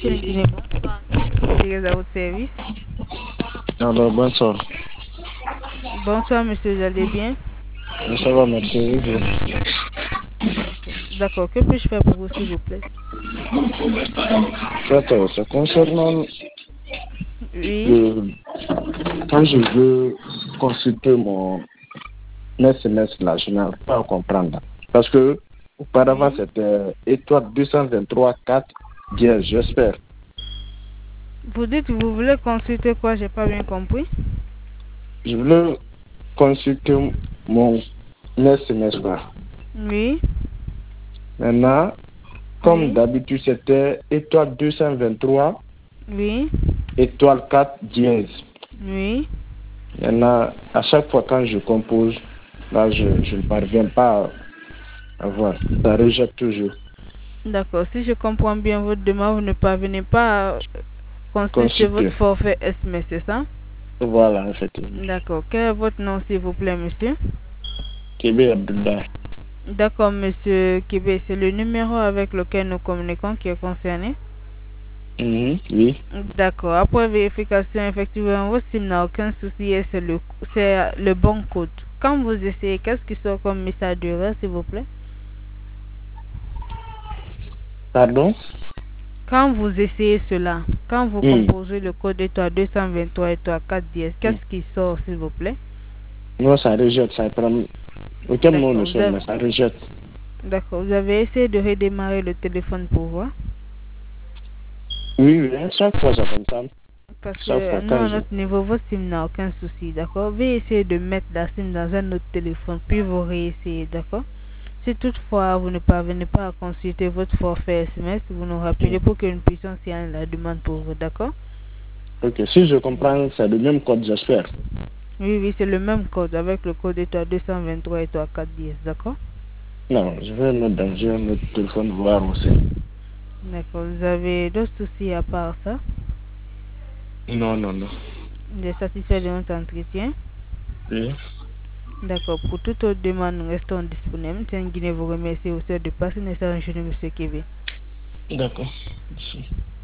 Monsieur Guinée, bonsoir. Je à votre service. Alors, bonsoir. Bonsoir, monsieur, vous allez bien? Ça va, merci. Et vous? D'accord, que puis-je faire pour vous, s'il vous plaît? En fait, c'est concernant Oui. le, quand je veux consulter mon SMS là, je n'arrive pas à comprendre. Parce que auparavant, Oui. c'était étoile 223 4 dièse, j'espère. Vous dites que vous voulez consulter quoi? J'ai pas bien compris. Je voulais consulter mon SMS là. Oui. Maintenant, comme Oui. d'habitude, c'était étoile 223 Oui. étoile 4 dièse. Oui. Maintenant, à chaque fois quand je compose, là, je ne parviens pas à voir. Ça rejette toujours. D'accord. Si je comprends bien votre demande, vous ne parvenez pas à consulter votre Consulter. forfait SMS, c'est ça? Voilà, effectivement. D'accord. Quel est votre nom, s'il vous plaît, monsieur? Kébé Abdullah. D'accord, monsieur Kébé. C'est le numéro avec lequel nous communiquons qui est concerné? Oui. D'accord. Après vérification, effectivement, votre SIM n'a aucun souci et c'est le bon code. Quand vous essayez, qu'est-ce qui sort comme message d'erreur, s'il vous plaît? Pardon? Quand vous essayez cela, quand vous Hmm. composez le code étoile 223 étoile 4 dièse, Hmm. qu'est-ce qui sort, s'il vous plaît? Non, ça rejette, ça prend. Aucun nom ne D'accord. sonne, mais ça rejette. D'accord. Vous avez essayé de redémarrer le téléphone pour voir? Oui, oui, chaque fois ça comme ça. Parce Chaque que fois nous, quand à je. notre niveau, votre SIM n'a aucun souci, d'accord? Veuillez essayer de mettre la SIM dans un autre téléphone, puis vous réessayez, d'accord? Si toutefois vous ne parvenez pas à consulter votre forfait SMS, vous nous Hmm. rappelez pour que nous puissions signer la demande pour vous, d'accord? Ok, si je comprends, c'est le même code, j'espère. Oui, oui, c'est le même code avec le code étoile 223 étoile 4 10, d'accord? Non, je vais mettre dans un autre téléphone voir aussi. D'accord. Vous avez d'autres soucis à part ça? Non, non, non. Vous êtes satisfait de notre entretien? Oui. D'accord. Pour toute autre demande, nous restons disponibles. Tiens, Guinée vous remercie aussi de passer une excellente journée, monsieur Kébé. D'accord. Merci.